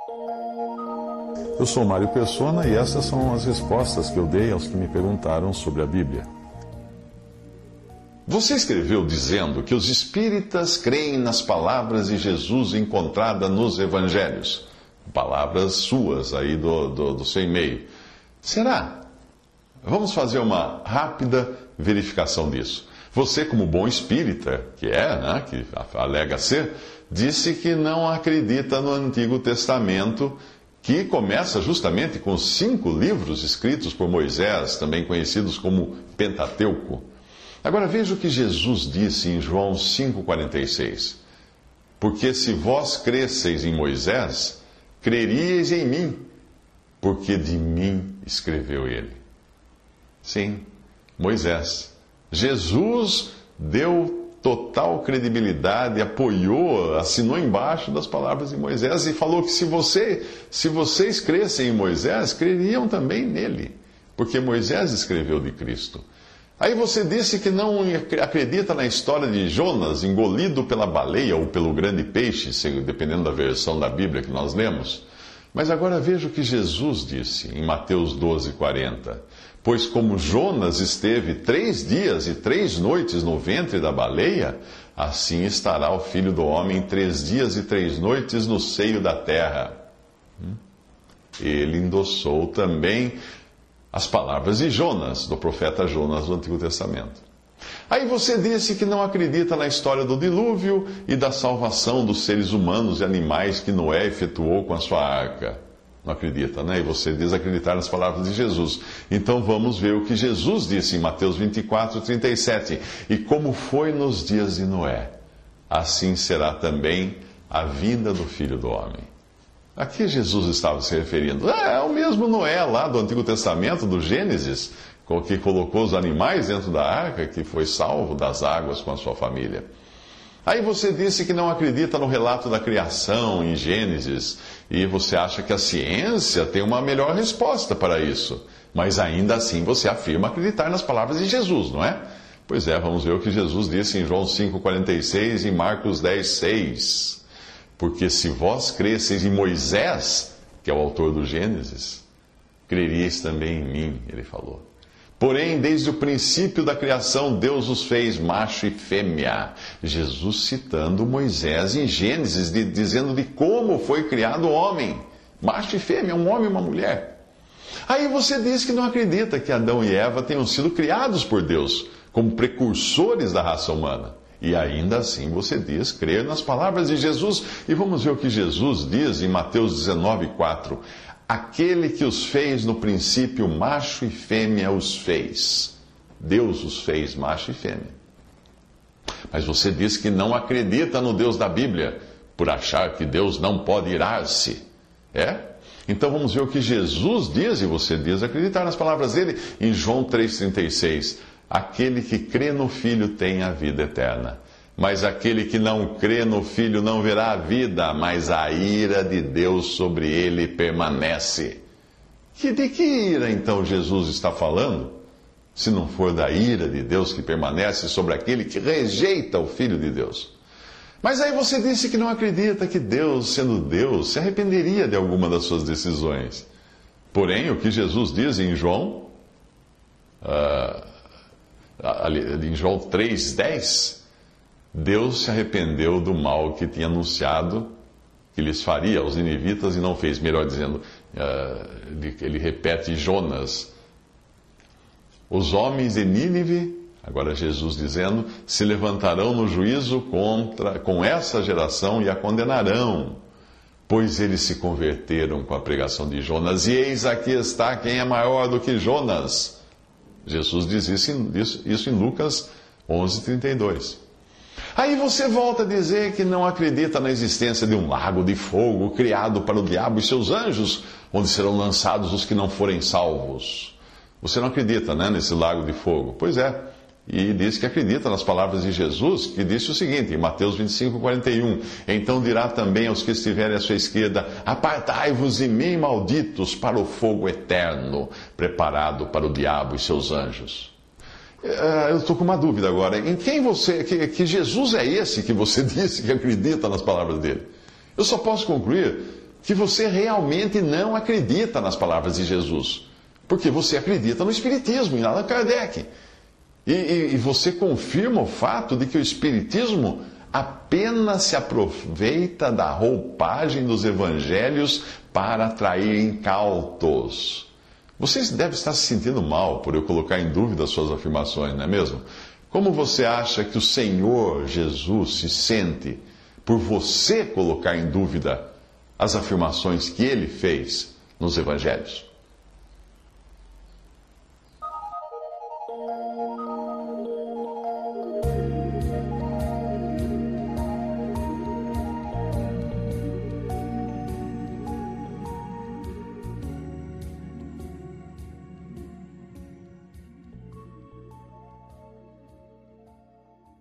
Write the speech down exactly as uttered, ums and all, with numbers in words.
Eu sou Mário Persona e essas são as respostas que eu dei aos que me perguntaram sobre a Bíblia. Você escreveu dizendo que os espíritas creem nas palavras de Jesus encontradas nos evangelhos. Palavras suas aí do, do, do seu e-mail. Será? Vamos fazer uma rápida verificação disso. Você, como bom espírita, que é, né, que alega ser, disse que não acredita no Antigo Testamento, que começa justamente com os cinco livros escritos por Moisés, também conhecidos como Pentateuco. Agora veja o que Jesus disse em João cinco, quarenta e seis. Porque se vós cresceis em Moisés, creríeis em mim, porque de mim escreveu ele. Sim, Moisés. Jesus deu total credibilidade, apoiou, assinou embaixo das palavras de Moisés e falou que se, você, se vocês crescem em Moisés, creriam também nele, porque Moisés escreveu de Cristo. Aí você disse que não acredita na história de Jonas engolido pela baleia ou pelo grande peixe, dependendo da versão da Bíblia que nós lemos. Mas agora veja o que Jesus disse em Mateus doze, quarenta. Pois como Jonas esteve três dias e três noites no ventre da baleia, assim estará o Filho do Homem três dias e três noites no seio da terra. Ele endossou também as palavras de Jonas, do profeta Jonas do Antigo Testamento. Aí você disse que não acredita na história do dilúvio e da salvação dos seres humanos e animais que Noé efetuou com a sua arca. Não acredita, né? E você diz acreditar nas palavras de Jesus. Então vamos ver o que Jesus disse em Mateus vinte e quatro, trinta e sete. E como foi nos dias de Noé, assim será também a vinda do Filho do Homem. A que Jesus estava se referindo? É, é o mesmo Noé lá do Antigo Testamento, do Gênesis, que colocou os animais dentro da arca, que foi salvo das águas com a sua família. Aí você disse que não acredita no relato da criação em Gênesis, e você acha que a ciência tem uma melhor resposta para isso. Mas ainda assim você afirma acreditar nas palavras de Jesus, não é? Pois é, vamos ver o que Jesus disse em João cinco, quarenta e seis e Marcos dez, seis. Porque se vós cresceis em Moisés, que é o autor do Gênesis, creríeis também em mim, ele falou. Porém, desde o princípio da criação, Deus os fez macho e fêmea. Jesus citando Moisés em Gênesis, de, dizendo de como foi criado o homem. Macho e fêmea, um homem e uma mulher. Aí você diz que não acredita que Adão e Eva tenham sido criados por Deus, como precursores da raça humana. E ainda assim você diz crer nas palavras de Jesus. E vamos ver o que Jesus diz em Mateus dezenove, quatro. Aquele que os fez no princípio, macho e fêmea os fez. Deus os fez macho e fêmea. Mas você diz que não acredita no Deus da Bíblia, por achar que Deus não pode irar-se. É? Então vamos ver o que Jesus diz, e você diz acreditar nas palavras dele, em João três, trinta e seis. Aquele que crê no Filho tem a vida eterna. Mas aquele que não crê no Filho não verá a vida, mas a ira de Deus sobre ele permanece. Que de que ira então Jesus está falando? Se não for da ira de Deus que permanece sobre aquele que rejeita o Filho de Deus. Mas aí você disse que não acredita que Deus, sendo Deus, se arrependeria de alguma das suas decisões. Porém, o que Jesus diz em João, uh, em João três, dez... Deus se arrependeu do mal que tinha anunciado que lhes faria aos ninivitas e não fez. Melhor dizendo, ele repete Jonas. Os homens de Nínive, agora Jesus dizendo, se levantarão no juízo contra, com essa geração e a condenarão, pois eles se converteram com a pregação de Jonas. E eis aqui está quem é maior do que Jonas. Jesus diz isso, isso, isso em Lucas onze, trinta e dois. Aí você volta a dizer que não acredita na existência de um lago de fogo criado para o diabo e seus anjos, onde serão lançados os que não forem salvos. Você não acredita, né, nesse lago de fogo? Pois é. E diz que acredita nas palavras de Jesus, que disse o seguinte, em Mateus vinte e cinco, quarenta e um. Então dirá também aos que estiverem à sua esquerda, apartai-vos de mim, malditos, para o fogo eterno, preparado para o diabo e seus anjos. Eu estou com uma dúvida agora. Em quem você... Que, que Jesus é esse que você disse que acredita nas palavras dele? Eu só posso concluir que você realmente não acredita nas palavras de Jesus. Porque você acredita no Espiritismo, em Allan Kardec. E, e, e você confirma o fato de que o Espiritismo apenas se aproveita da roupagem dos evangelhos para atrair incautos. Você deve estar se sentindo mal por eu colocar em dúvida as suas afirmações, não é mesmo? Como você acha que o Senhor Jesus se sente por você colocar em dúvida as afirmações que ele fez nos evangelhos?